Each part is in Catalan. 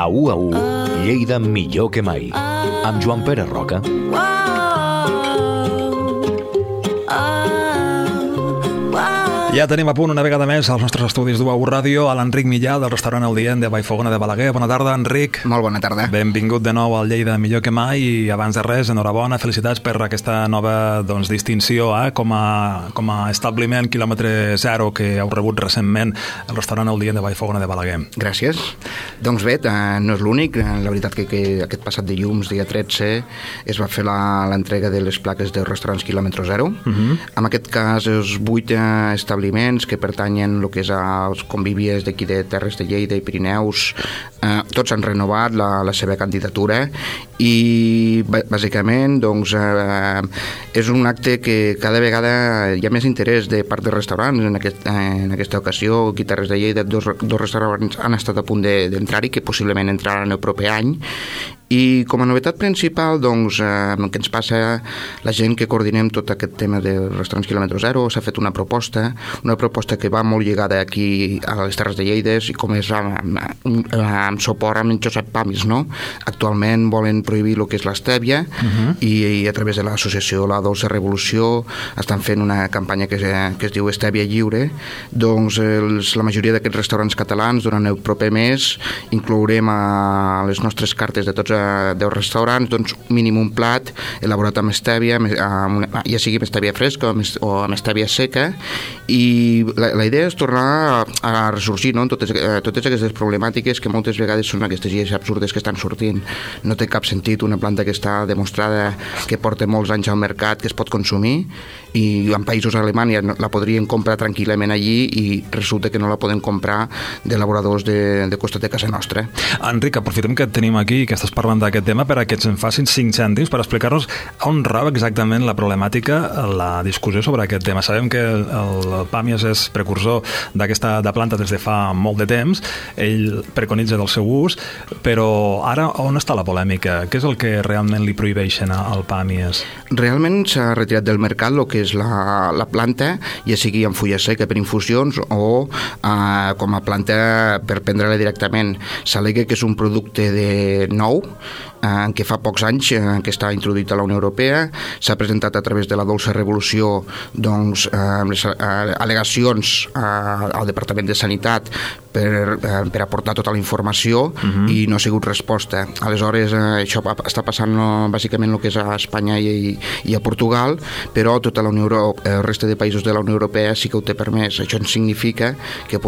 A 1-1, Lleida millor que mai. Amb Joan Pere Roca. Ja tenim a punt una vegada més als nostres estudis d'UAU Ràdio a l'Enric Millà del restaurant El Dient de Vallfogona de Balaguer. Bona tarda, Enric. Molt bona tarda. Benvingut de nou al Lleida millor que mai i abans de res, enhorabona, felicitats per aquesta nova distinció com a establiment quilòmetre zero que heu rebut recentment el restaurant El Dient de Vallfogona de Balaguer. Gràcies. Doncs bé, no és l'únic. La veritat que aquest passat dilluns, dia 13, es va fer l'entrega de les plaques dels restaurants quilòmetre zero. En aquest cas, els 8 establiments que pertanyen el que és als convívies d'aquí de Terres de Lleida i Pirineus, tots han renovat la seva candidatura i bàsicament doncs, és un acte que cada vegada hi ha més interès de part dels restaurants. En aquesta ocasió aquí a Terres de Lleida dos restaurants han estat a punt d'entrar-hi, que possiblement entraran el proper any. I com a novetat principal, doncs, el que ens passa la gent que coordinem tot aquest tema dels restaurants quilòmetre zero, s'ha fet una proposta que va molt lligada aquí a les Terres de Lleida i com és amb suport amb en Josep Pamis, no? Actualment volen prohibir el que és l'estèvia i a través de l'associació La Dolça Revolució estan fent una campanya que es diu Estèvia Lliure. Doncs la majoria d'aquests restaurants catalans durant el proper mes inclourem a les nostres cartes de tots 10 restaurants, doncs mínim un plat elaborat amb estèvia, ja sigui amb estèvia fresca o amb estèvia seca, i la idea és tornar a ressorgir, no? Totes aquestes problemàtiques que moltes vegades són aquestes lleis absurdes que estan sortint. No té cap sentit una planta que està demostrada que porta molts anys al mercat, que es pot consumir, i en països a Alemanya la podrien comprar tranquil·lament allí i resulta que no la poden comprar d'elaboradors de costat de casa nostra. Enric, aprofitem que et tenim aquí i que estàs parlant d'aquest tema per a que ens en facin 5 cèntims per explicar-nos on rau exactament la problemàtica, la discussió sobre aquest tema. Sabem que el Pàmies és precursor d'aquesta planta des de fa molt de temps, ell preconitza del seu ús, però ara on està la polèmica? Què és el que realment li prohibeixen al Pàmies? Realment s'ha retirat del mercat el que és la planta, ja sigui en fulla seca per infusions o com a planta per prendre-la directament. S'al·lega que és un producte nou, que fa pocs anys que està introduït a la Unió Europea. S'ha presentat a través de la Dolça Revolució doncs, les al·legacions al Departament de Sanitat per aportar tota la informació i no ha sigut resposta. Aleshores, això està passant bàsicament el que és a Espanya i a Portugal, però tota la Unió Europea, el reste de països de la Unió Europea sí que ho té permès. Això significa que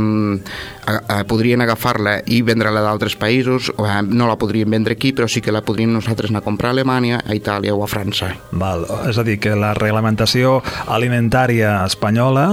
podrien agafar-la i vendre-la d'altres països, no la podrien vendre aquí, però sí que la podríem nosaltres anar a comprar a Alemanya, a Itàlia o a França. Val. És a dir, que la reglamentació alimentària espanyola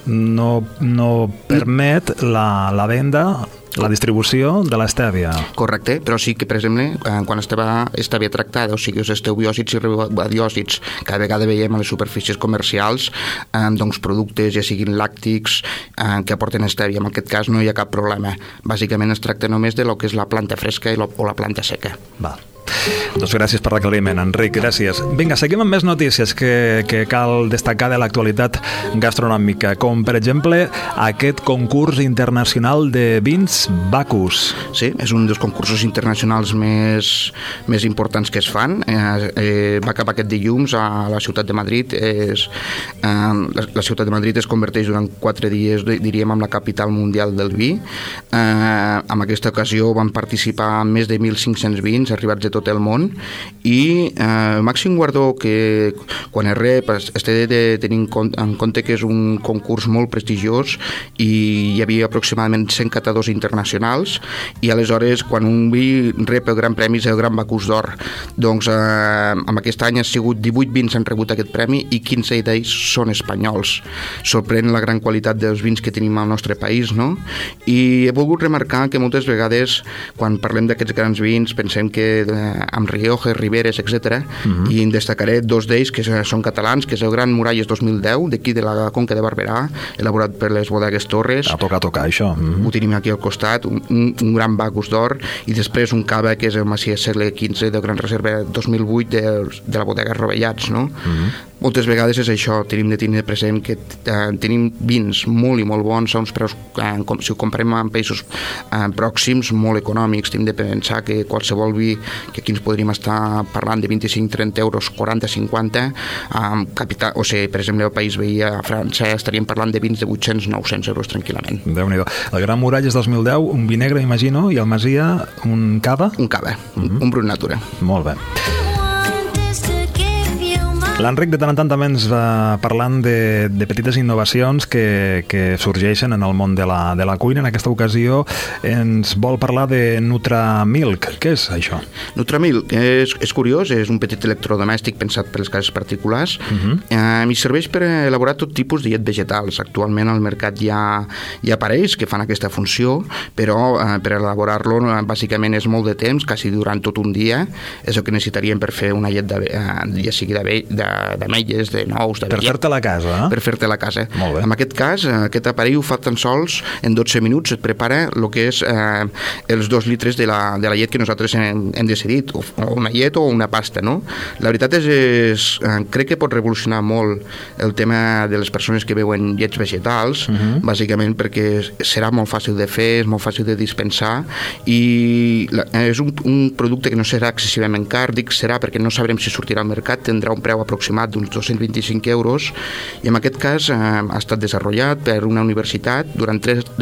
no permet la venda, la distribució de l'estèvia. Correcte, però sí que, per exemple, quan estèvia tractada, o sigui, els estebiòsids i radiòsids, cada vegada veiem a les superfícies comercials doncs, productes, ja siguin làctics, que aporten estèvia. En aquest cas no hi ha cap problema. Bàsicament es tracta només de lo que és la planta fresca o la planta seca. Val. Doncs gràcies per l'aclariment, Enric, gràcies. Vinga, seguim amb més notícies que cal destacar de l'actualitat gastronòmica, com per exemple aquest concurs internacional de vins Bacchus. Sí, és un dels concursos internacionals més importants que es fan. Va acabar aquest dilluns a la ciutat de Madrid. La ciutat de Madrid es converteix durant 4 dies, diríem, en la capital mundial del vi. En aquesta ocasió van participar més de 1.500 vins arribats de tot el món, i el màxim guardó que quan es rep es té de tenir en compte que és un concurs molt prestigiós i hi havia aproximadament 100 catadors internacionals, i aleshores quan un vi rep el gran premi és el Gran Bacchus d'Or. Doncs en aquest any ha sigut 18 vins han rebut aquest premi i 15 d'ells són espanyols. Sorprèn la gran qualitat dels vins que tenim al nostre país, no? I he volgut remarcar que moltes vegades quan parlem d'aquests grans vins pensem que amb Rioja, Riberes, etc. I en destacaré 2 d'ells que són catalans, que és el Gran Muralles 2010, d'aquí de la Conca de Barberà, elaborat per les bodegues Torres. A tocar això. Ho tenim aquí al costat, un Gran Bacchus d'Or, i després un cava que és el Macià segle XV del Gran Reserva 2008 de la bodega Rovellats, no? moltes vegades és això, tenim de tenir present que tenim vins molt i molt bons a uns preus, si ho comprem en països pròxims, molt econòmics. Tenim de pensar que qualsevol vi, que aquí ens podríem estar parlant de 25-30 euros, 40-50, o sigui, per exemple, el país veí a França estaríem parlant de vins de 800-900 euros tranquil·lament. Déu-n'hi-do. El Gran Murall és 2010, un vi negre, imagino, i el Masia, un cava? Un cava, un Brut Natura. Molt bé. L'Enric de tant en tant també ens va parlant de petites innovacions que sorgeixen en el món de la cuina. En aquesta ocasió ens vol parlar de Nutramilk. Què és això? Nutramilk és curiós, és un petit electrodomèstic pensat per les cases particulars i serveix per elaborar tot tipus de llet vegetals. Actualment al mercat hi ha aparells que fan aquesta funció, però per elaborar-lo bàsicament és molt de temps, quasi durant tot un dia. És el que necessitaríem per fer una llet ja sigui d'ametlles, de nous, de per fer-te la casa, eh? Per fer-te la casa. Molt bé. En aquest cas, aquest aparell ho fa tan sols en 12 minuts, et prepara el que és els 2 litres de la llet que nosaltres hem decidit, o una llet o una pasta, no? La veritat és crec que pot revolucionar molt el tema de les persones que beuen llets vegetals, bàsicament perquè serà molt fàcil de fer, és molt fàcil de dispensar i és un producte que no serà excessivament car, dic serà perquè no sabrem si sortirà al mercat, tindrà un preu aproximat d'uns 225 euros i en aquest cas ha estat desenvolupat per una universitat durant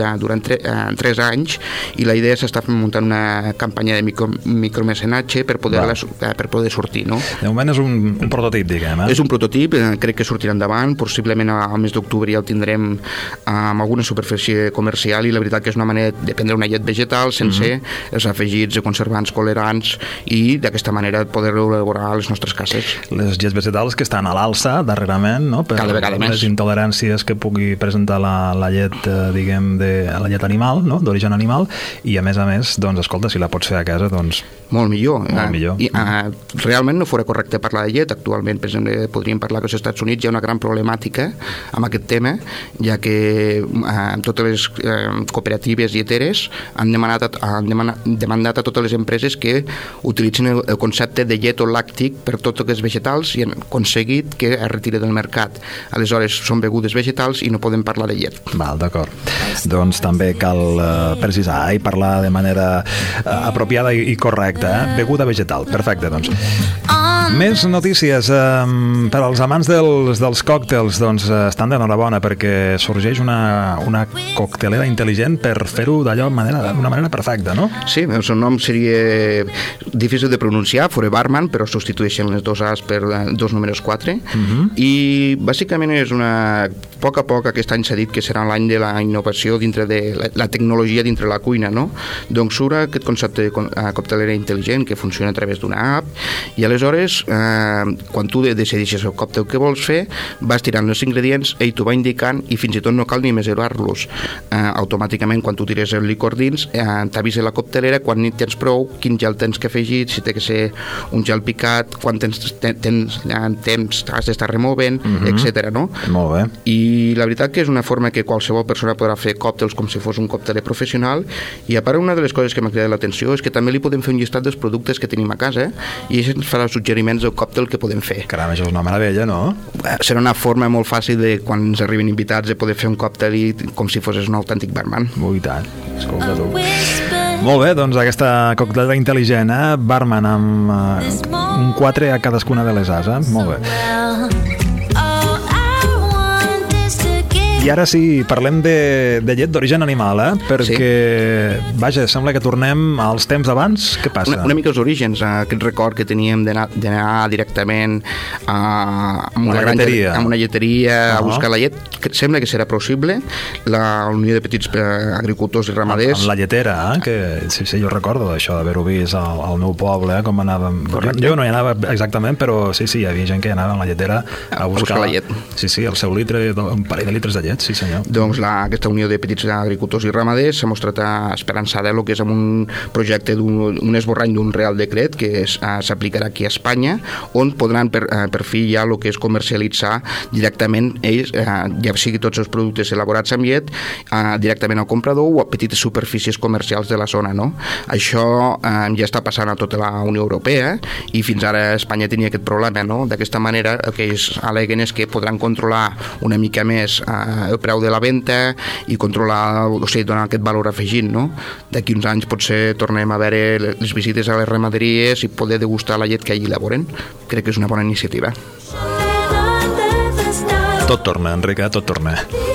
3 anys i la idea s'està muntant una campanya de micromecenatge per poder sortir, no? De moment és un prototip, diguem. És un prototip, crec que sortirà endavant, possiblement al mes d'octubre ja el tindrem amb alguna superfície comercial i la veritat que és una manera de prendre una llet vegetal sense els afegits de conservants, colorants i d'aquesta manera poder-ho elaborar a les nostres cases. Les llets vegetals que estan a l'alça darrerament, no? Per cada vegada més. Les intoleràncies que pugui presentar la llet, diguem, la llet animal, no? D'origen animal, i a més, doncs, escolta, si la pots fer a casa, doncs... Molt millor. Molt millor. I, realment no fora correcte parlar de llet. Actualment, per exemple, podríem parlar que als Estats Units hi ha una gran problemàtica amb aquest tema, ja que totes les cooperatives lleteres han demandat a totes les empreses que utilitzin el concepte de llet o làctic per tot el que és vegetals i han aconseguit que es retiri del mercat. Aleshores, són begudes vegetals i no podem parlar de llet. Val, d'acord. Doncs també cal precisar i parlar de manera apropiada i correcta. Beguda vegetal. Perfecte, doncs. Més notícies. Per als amants dels còctels, doncs estan d'enhorabona perquè sorgeix una coctelera intel·ligent per fer-ho d'allò d'una manera perfecta, no? Sí, el seu nom seria difícil de pronunciar, Forebarman, però substitueixen les 2 A's per 2 números 4 i bàsicament és a poc a poc aquest any s'ha dit que serà l'any de la innovació dintre de la tecnologia dintre la cuina, no? Doncs surt aquest concepte de coctelera intel·ligent que funciona a través d'una app i aleshores quan tu decideixes el còctel que vols fer vas tirant els ingredients, ell t'ho va indicant i fins i tot no cal ni mesurar-los. Automàticament quan tu tires el licor dins t'avisa la coctelera quan ni tens prou, quin gel tens que afegir, si té que ser un gel picat, quan temps has d'estar removent, etc. No? Molt bé. I la veritat que és una forma que qualsevol persona podrà fer còctels com si fos un còcteler professional i a part una de les coses que m'ha cridat l'atenció és que també li podem fer un llistat dels productes que tenim a casa i això ens farà suggeriments del còctel que podem fer. Caram, això és una meravella, no? Serà una forma molt fàcil de quan ens arriben invitats de poder fer un còctel com si fossis un autèntic barman. Ui, tant. Escolta tu. Molt bé, doncs aquesta coctelera intel·ligent, barman amb un 4 a cadascuna de les A's, Molt bé. I ara sí, parlem de llet d'origen animal, perquè, vaja, sembla que tornem als temps d'abans. Què passa? Una mica els orígens, aquest record que teníem d'anar directament a una lleteria a buscar la llet, que sembla que serà possible. La Unió de Petits Agricultors i Ramaders... Amb la lletera, que sí, jo recordo d'això, d'haver-ho vist al meu poble, com anàvem... Jo no hi anava exactament, però sí, hi havia gent que anava amb la lletera a buscar la llet. Sí, el seu litre, un parell de litres de llet. Ripollet, sí senyor. Doncs aquesta unió de petits agricultors i ramaders s'ha mostrat esperançada el que és amb un projecte d'un esborrany d'un Real Decret que s'aplicarà aquí a Espanya, on podran per fi ja el que és comercialitzar directament ells, ja sigui tots els productes elaborats amb llet, directament al comprador o a petites superfícies comercials de la zona, no? Això ja està passant a tota la Unió Europea i fins ara Espanya tenia aquest problema, no? D'aquesta manera el que ells aleguen és que podran controlar una mica més el preu de la venda i controlar, o sigui, donar aquest valor afegit, no? D'aquí uns anys potser tornem a veure les visites a les ramaderies i poder degustar la llet que allí elaboren. Crec que és una bona iniciativa. Tot torna, Enrique, tot torna.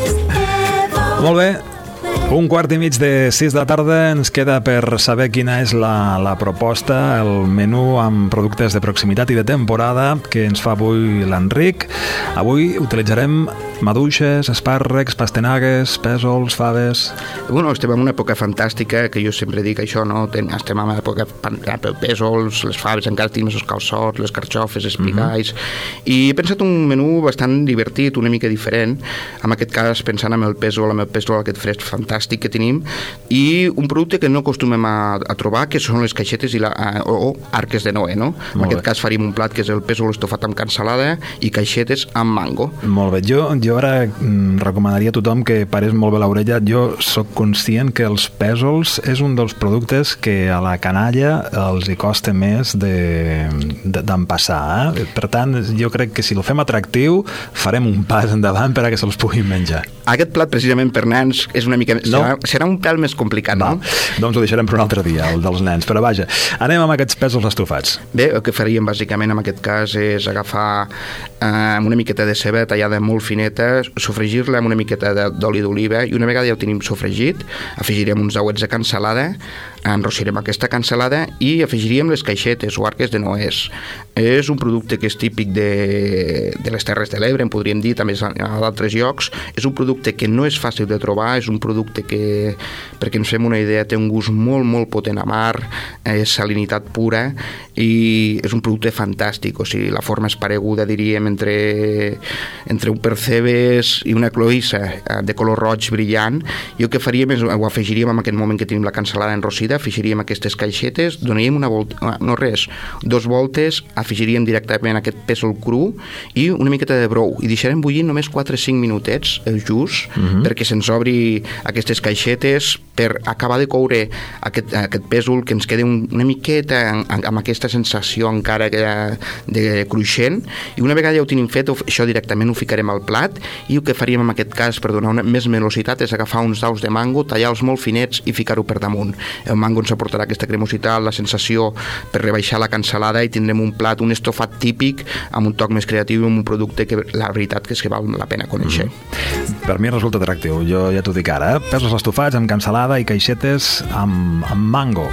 Molt bé. 1:15 de 6 de la tarda, ens queda per saber quina és la proposta, el menú amb productes de proximitat i de temporada que ens fa avui l'Enric. Avui utilitzarem maduixes, espàrrecs, pastanagues, pèsols, faves... Bueno, estem en una època fantàstica, que jo sempre dic això, no? Estem en una època pèsols, les faves, encara tenim els calçots, les carxofes, espigais, i he pensat un menú bastant divertit, una mica diferent, en aquest cas pensant en el pèsol aquest fresc fantàstic que tenim, i un producte que no acostumem a trobar, que són les caixetes o arques de Noé, no? En aquest cas faríem un plat que és el pèsol estofat amb cansalada i caixetes amb mango. Molt bé, jo ara recomanaria a tothom que parés molt bé l'orella. Jo sóc conscient que els pèsols és un dels productes que a la canalla els hi costa més d'empassar. Per tant, jo crec que si el fem atractiu farem un pas endavant per a que se'ls puguin menjar. Aquest plat precisament per nens és una mica... Serà un pèl més complicat, no? Doncs ho deixarem per un altre dia, el dels nens. Però vaja, anem amb aquests pèsols estofats. Bé, el que faríem bàsicament en aquest cas és agafar una miqueta de ceba tallada molt fineta, sofregir-la amb una miqueta d'oli d'oliva, i una vegada ja ho tenim sofregit, afegirem uns dauets de cansalada, enrossirem aquesta cansalada i afegiríem les caixetes o arques de Noès. És un producte que és típic de les Terres de l'Ebre, en podríem dir, també a d'altres llocs. És un producte que no és fàcil de trobar, és un producte que, perquè ens fem una idea, té un gust molt, molt potent a mar, és salinitat pura i és un producte fantàstic. O sigui, la forma és pareguda, diríem, entre un percebes i una cloïssa de color roig brillant, i el que faríem és, ho afegiríem en aquest moment que tenim la cansalada enrossida, afegiríem aquestes caixetes, donaríem una volta, no res, 2 voltes, afegiríem directament aquest pèsol cru i una miqueta de brou, i deixarem bullir només 4-5 minutets, el just, perquè se'ns obri aquestes caixetes, per acabar de coure aquest pèsol, que ens quedi una miqueta amb aquesta sensació encara de cruixent, i una vegada ja ho tenim fet, això directament ho ficarem al plat, i el que faríem en aquest cas per donar més velocitat és agafar uns daus de mango, tallar-los molt finets i ficar-ho per damunt. El mango ens aportarà aquesta cremositat, la sensació per rebaixar la cansalada, i tindrem un plat, un estofat típic amb un toc més creatiu i amb un producte que la veritat que és que val la pena conèixer. Per mi resulta atractiu, jo ja t'ho dic ara, pèsols estofats amb cansalada i caixetes amb mango.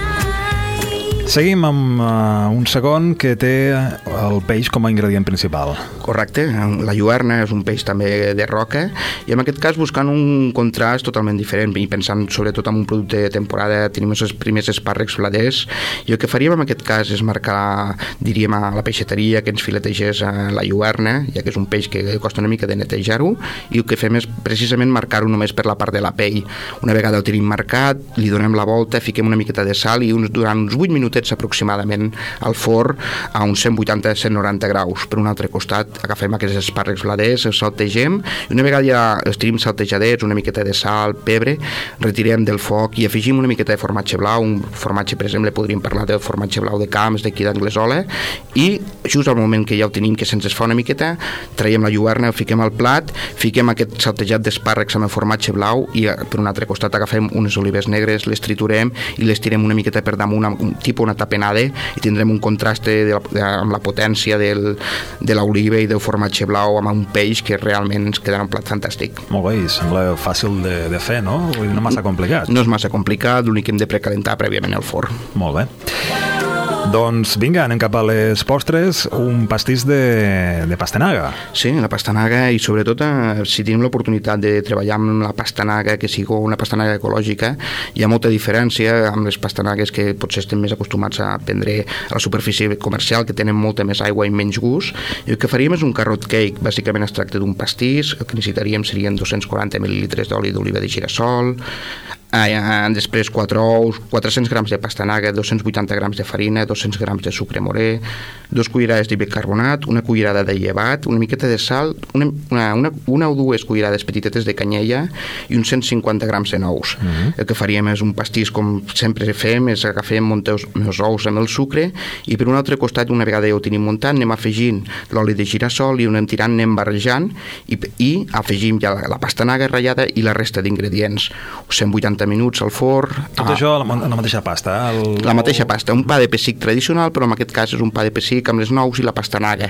Seguim amb un segon que té el peix com a ingredient principal. Correcte, la lluerna és un peix també de roca, i en aquest cas buscant un contrast totalment diferent, i pensant sobretot en un producte de temporada. Tenim els primers espàrrecs bladers, i el que faríem en aquest cas és marcar, diríem, a la peixateria que ens filetegés la lluerna, ja que és un peix que costa una mica de netejar-ho, i el que fem és precisament marcar-ho només per la part de la pell. Una vegada el tenim marcat, li donem la volta, fiquem una miqueta de sal i durant uns 8 minutets aproximadament al forn a uns 180-190 graus. Per un altre costat agafem aquests espàrrecs bladers, els saltegem, i una vegada ja els tenim saltejadets, una miqueta de sal, pebre, retirem del foc i afegim una miqueta de formatge blau. Un formatge, per exemple, podríem parlar del formatge blau de Camps, d'aquí d'Anglesola, i just al moment que ja ho tenim, que se'ns es fa una miqueta, traiem la lluerna, el fiquem al plat, fiquem aquest saltejat d'espàrrecs amb el formatge blau, i per un altre costat agafem unes olives negres, les triturem i les tirem una miqueta per damunt, tipus una tapenada, i tindrem un contrast amb la potència de l'oliva i del formatge blau amb un peix que realment ens quedarà un plat fantàstic. Molt bé, i sembla fàcil de fer, no? No massa complicat. No és massa complicat, l'únic que hem de precalentar prèviament el forn. Molt bé. Doncs vinga, anem cap a les postres, un pastís de pastanaga. Sí, la pastanaga, i sobretot si tenim l'oportunitat de treballar amb la pastanaga que sigui una pastanaga ecològica, hi ha molta diferència amb les pastanagues que potser estem més acostumats a prendre a la superfície comercial, que tenen molta més aigua i menys gust. I el que faríem és un carrot cake. Bàsicament es tracta d'un pastís. El que necessitaríem serien 240 mil·lilitres d'oli d'oliva de girassol, després 4 ous, 400 grams de pastanaga, 280 grams de farina, 200 grams de sucre morè, 2 cullerades de bicarbonat, una cullerada de llevat, una miqueta de sal, una o dues cullerades petitetes de canyella i uns 150 grams de nous. El que faríem és un pastís, com sempre fem, és agafem els ous amb el sucre, i per un altre costat, una vegada ja ho tenim muntat, anem afegint l'oli de girassol i ho anem tirant, anem barrejant, i afegim ja la pastanaga ratllada i la resta d'ingredients. 180 minuts al forn. Tot això la mateixa pasta? La mateixa pasta, un pa de pessic tradicional, però en aquest cas és un pa de pessic amb les nous i la pastanaga.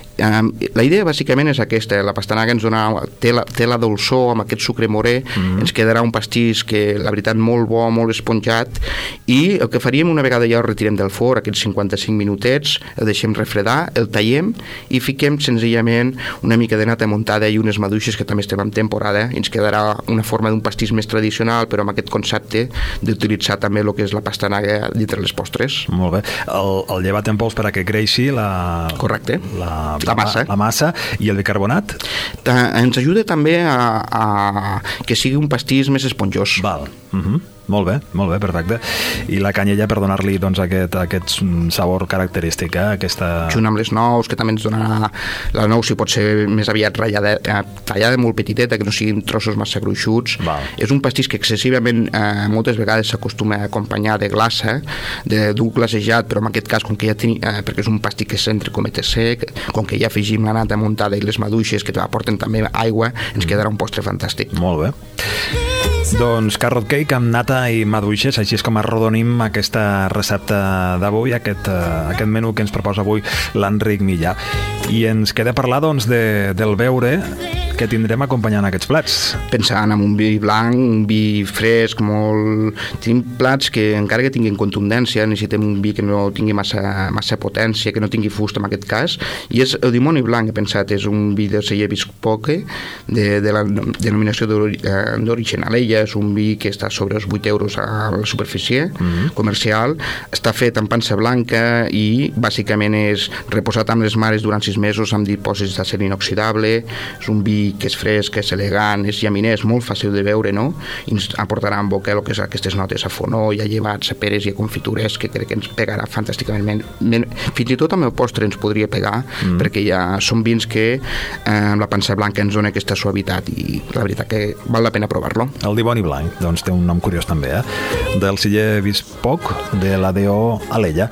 La idea bàsicament és aquesta, la pastanaga ens dona, té la dolçor amb aquest sucre morè, ens quedarà un pastís que la veritat molt bo, molt esponjat, i el que faríem una vegada ja el retirem del forn, aquests 55 minutets, el deixem refredar, el tallem i fiquem senzillament una mica de nata muntada i unes maduixes, que també estem en temporada, i ens quedarà una forma d'un pastís més tradicional, però amb aquest concepte d'utilitzar també el que és la pastanaga dintre les postres. Molt bé. El llevat en pols per a que creixi correcte. La massa i el bicarbonat? Ens ajuda també a que sigui un pastís més esponjós. Val. Molt bé, perfecte. I la canyella per donar-li doncs, aquest sabor característic, aquesta... Junt amb les nous, que també ens donarà... La nou si pot ser més aviat tallada molt petiteta, que no siguin trossos massa gruixuts. Val. És un pastís que excessivament moltes vegades s'acostuma a acompanyar de glassa, d'un glasejat, però en aquest cas, com que ja tenim, perquè és un pastís que és entre cometes sec, com que ja afegim la nata muntada i les maduixes que aporten també aigua, ens quedarà un postre fantàstic. Molt bé. Doncs carrot cake amb nata i maduixes, així és com arrodonim aquesta recepta d'avui, aquest menú que ens proposa avui l'Enric Millà. I ens queda parlar doncs, del beure que tindrem acompanyant aquests plats. Pensant en un vi blanc, un vi fresc, tenim plats que encara que tinguin contundència, necessitem un vi que no tingui massa potència, que no tingui fust en aquest cas, i és el dimoni blanc, he pensat, és un vi de celler Bispoque, de la denominació d'origen Alella, és un vi que està sobre els 8 euros a la superfície comercial, està fet amb pansa blanca i bàsicament és reposat amb les mares durant 6 mesos amb dipòsits d'acer inoxidable, és un vi que és fresc, que és elegant, és llaminers, molt fàcil de beure, no? I ens aportarà en boca el que és aquestes notes a fonó, i a llevats, a peres i a confitures, que crec que ens pegarà fantàsticament. Fins i tot amb el postre ens podria pegar, perquè ja són vins que amb la pansa blanca ens dona aquesta suavitat, i la veritat que val la pena provar-lo. El dimoni blanc, doncs té un nom curiós també, del celler Bispoc, de la D.O. Alella.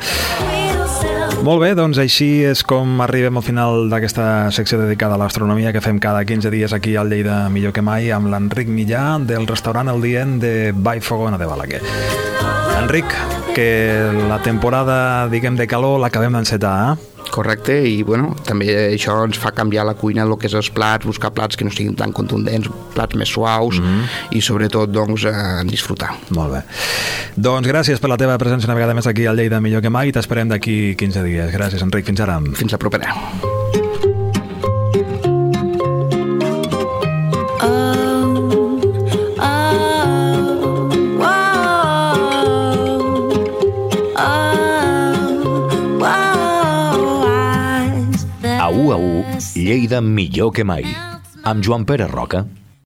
Molt bé, doncs així és com arribem al final d'aquesta secció dedicada a l'astronomia que fem cada 15 dies aquí al Lleida Millor que Mai amb l'Enric Millà del restaurant El Dient de Vallfogona de Balaguer. Enric, que la temporada, diguem, de calor l'acabem d'encetar, Correcte, i bueno, també això ens fa canviar la cuina, el que és els plats, buscar plats que no siguin tan contundents, plats més suaus, i sobretot doncs disfrutar. Molt bé. Doncs gràcies per la teva presència una vegada més aquí al Lleida Millor que Mai, i t'esperem d'aquí 15 dies. Gràcies, Enric, fins ara. Fins la propera. A 1 a 1, Lleida Millor que Mai, amb Joan Pere Roca.